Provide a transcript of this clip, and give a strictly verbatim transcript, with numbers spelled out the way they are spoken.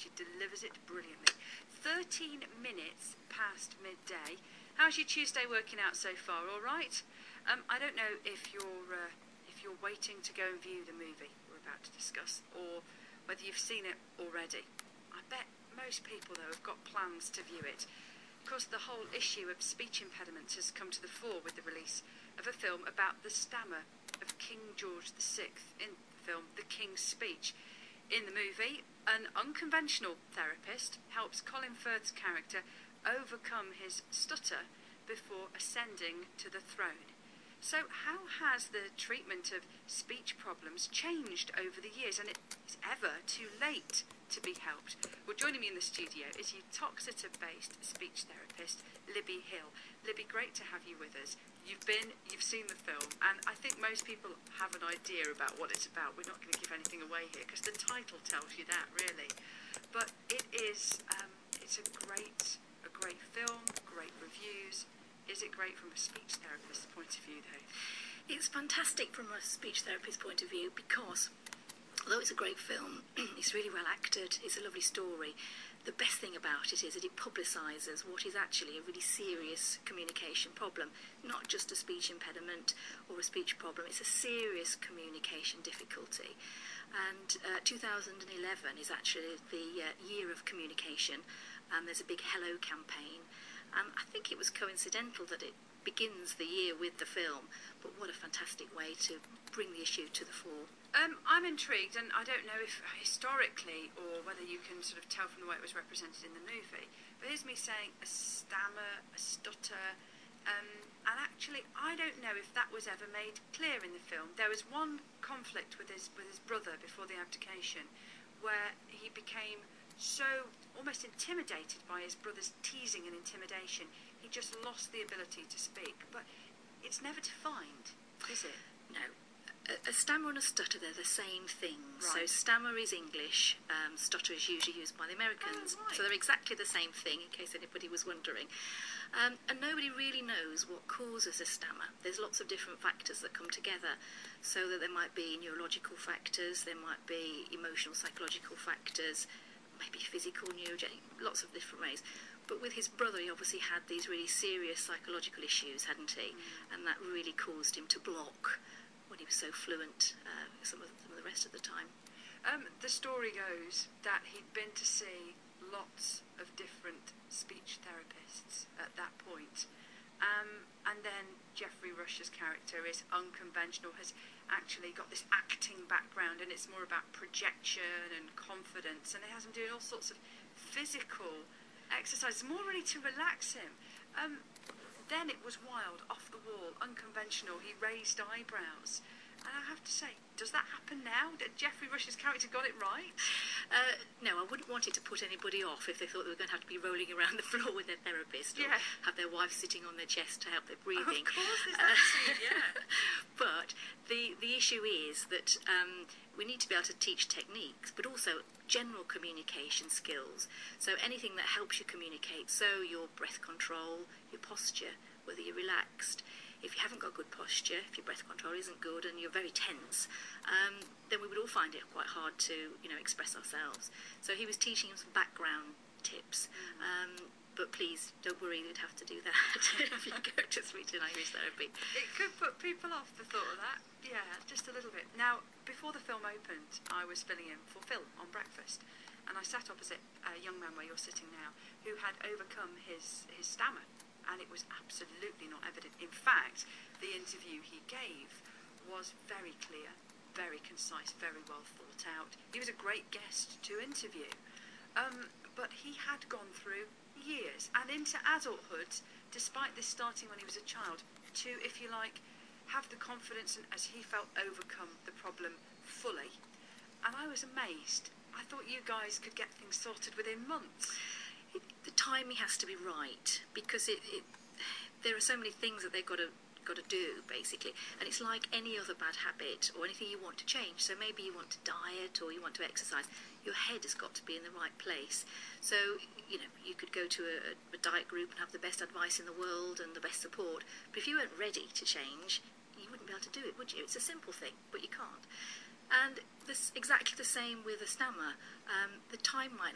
She delivers it brilliantly. thirteen minutes past midday. How's your Tuesday working out so far? All right? Um, I don't know if you're uh, if you're waiting to go and view the movie we're about to discuss, or whether you've seen it already. I bet most people, though, have got plans to view it. Of course, the whole issue of speech impediments has come to the fore with the release of a film about the stammer of King George the Sixth in the film The King's Speech. In the movie, an unconventional therapist helps Colin Firth's character overcome his stutter before ascending to the throne. So how has the treatment of speech problems changed over the years, and is it ever too late to be helped? Well, joining me in the studio is Uttoxeter-based speech therapist Libby Hill. Libby, great to have you with us. You've been, you've seen the film, and I think most people have an idea about what it's about. We're not going to give anything away here because the title tells you that, really. But it is, um, it's a great, a great film, great reviews. Is it great from a speech therapist's point of view, though? It's fantastic from a speech therapist's point of view because, although it's a great film, it's really well acted, it's a lovely story. The best thing about it is that it publicises what is actually a really serious communication problem, not just a speech impediment or a speech problem. It's a serious communication difficulty. And uh, two thousand eleven is actually the uh, year of communication, and there's a big Hello campaign. And I think it was coincidental that it begins the year with the film, but what a fantastic way to bring the issue to the fore. Um, I'm intrigued, and I don't know if historically or whether you can sort of tell from the way it was represented in the movie, but here's me saying a stammer, a stutter, um, and actually I don't know if that was ever made clear in the film. There was one conflict with his, with his brother before the abdication where he became so almost intimidated by his brother's teasing and intimidation, he just lost the ability to speak. But it's never defined, is it? No. A, a stammer and a stutter, they're the same thing. Right. So stammer is English, um, stutter is usually used by the Americans. Oh, right. So they're exactly the same thing, in case anybody was wondering. Um, and nobody really knows what causes a stammer. There's lots of different factors that come together. So that there might be neurological factors, there might be emotional, psychological factors, maybe physical, neurogenic, lots of different ways. But with his brother, he obviously had these really serious psychological issues, hadn't he? Mm. And that really caused him to block when he was so fluent uh, some, of, some of the rest of the time. Um, the story goes that he'd been to see lots of different speech therapists at that point. Um, and then Geoffrey Rush's character is unconventional, has actually got this acting background, and it's more about projection and confidence, and it has him doing all sorts of physical exercises, more really to relax him. Um, then it was wild, off the wall, unconventional. He raised eyebrows. And I have to say, does that happen now? Did Geoffrey Rush's character got it right? Uh, no, I wouldn't want it to put anybody off if they thought they were going to have to be rolling around the floor with their therapist, or yeah. have their wife sitting on their chest to help their breathing. Of course, there's that scene, yeah. But the, the issue is that um, we need to be able to teach techniques, but also general communication skills. So anything that helps you communicate, so your breath control, your posture, whether you're relaxed. If you haven't got good posture, if your breath control isn't good and you're very tense, um, then we would all find it quite hard to, you know, express ourselves. So he was teaching him some background tips. Um, but please, don't worry, you'd have to do that if you go to speech and language therapy. It could put people off, the thought of that. Yeah, just a little bit. Now, before the film opened, I was filling in for Phil on breakfast, and I sat opposite a young man where you're sitting now, who had overcome his, his stammer. And it was absolutely not evident. In fact, the interview he gave was very clear, very concise, very well thought out. He was a great guest to interview. Um, but he had gone through years and into adulthood, despite this starting when he was a child, to, if you like, have the confidence and, as he felt, overcome the problem fully. And I was amazed. I thought you guys could get things sorted within months. It, the timing has to be right, because it, it, there are so many things that they've got to got to do, basically, and it's like any other bad habit or anything you want to change. So maybe you want to diet or you want to exercise, your head has got to be in the right place. So, you know, you could go to a, a diet group and have the best advice in the world and the best support, but if you weren't ready to change, you wouldn't be able to do it, would you? It's a simple thing, but you can't. And this exactly the same with a stammer. Um, the time might